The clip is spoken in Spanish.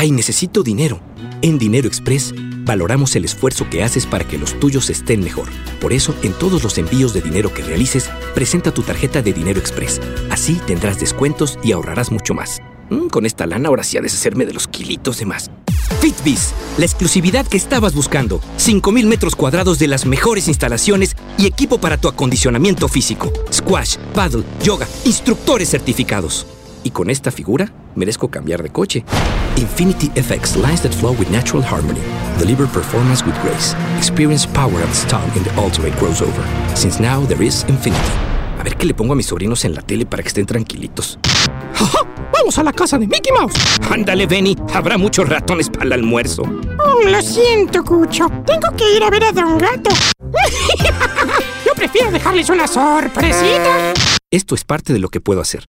¡Ay, necesito dinero! En Dinero Express, valoramos el esfuerzo que haces para que los tuyos estén mejor. Por eso, en todos los envíos de dinero que realices, presenta tu tarjeta de Dinero Express. Así tendrás descuentos y ahorrarás mucho más. Con esta lana ahora sí ha de deshacerme de los kilitos de más. Fitbiz, la exclusividad que estabas buscando. 5,000 metros cuadrados de las mejores instalaciones y equipo para tu acondicionamiento físico. Squash, paddle, yoga, instructores certificados. Y con esta figura, merezco cambiar de coche. Infiniti FX lines that flow with natural harmony. Deliver performance with grace. Experience power and style in the ultimate crossover. Since now there is Infiniti. A ver qué le pongo a mis sobrinos en la tele para que estén tranquilitos. ¡Ja! ¡Vamos a la casa de Mickey Mouse! Ándale, Benny. Habrá muchos ratones para el almuerzo. Lo siento, Cucho. Tengo que ir a ver a Don Gato. Yo prefiero dejarles una sorpresita. Esto es parte de lo que puedo hacer.